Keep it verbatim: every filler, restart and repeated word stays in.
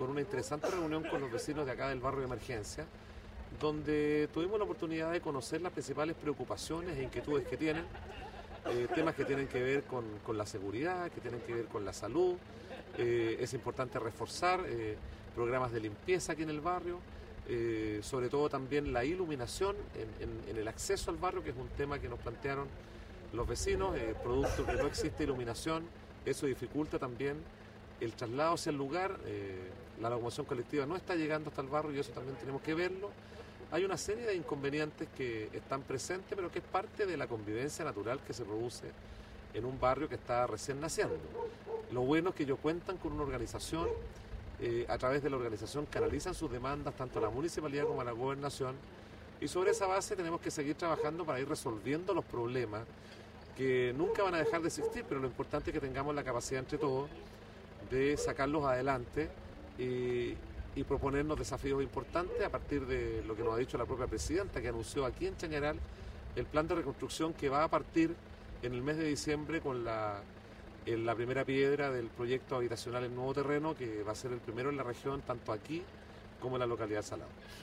con una interesante reunión con los vecinos de acá del barrio de Emergencia, donde tuvimos la oportunidad de conocer las principales preocupaciones e inquietudes que tienen, eh, temas que tienen que ver con, con la seguridad, que tienen que ver con la salud. Eh, es importante reforzar eh, programas de limpieza aquí en el barrio, eh, sobre todo también la iluminación en, en, en el acceso al barrio, que es un tema que nos plantearon los vecinos, eh, producto que no existe iluminación, eso dificulta también el traslado hacia el lugar, eh, la locomoción colectiva no está llegando hasta el barrio y eso también tenemos que verlo. Hay una serie de inconvenientes que están presentes, pero que es parte de la convivencia natural que se produce en un barrio que está recién naciendo. Lo bueno es que ellos cuentan con una organización, eh, a través de la organización canalizan sus demandas tanto a la municipalidad como a la gobernación, y sobre esa base tenemos que seguir trabajando para ir resolviendo los problemas que nunca van a dejar de existir, pero lo importante es que tengamos la capacidad entre todos de sacarlos adelante y, y proponernos desafíos importantes a partir de lo que nos ha dicho la propia presidenta, que anunció aquí en Chañaral el plan de reconstrucción que va a partir en el mes de diciembre con la, en la primera piedra del proyecto habitacional en Nuevo Terreno, que va a ser el primero en la región, tanto aquí como en la localidad de Salado.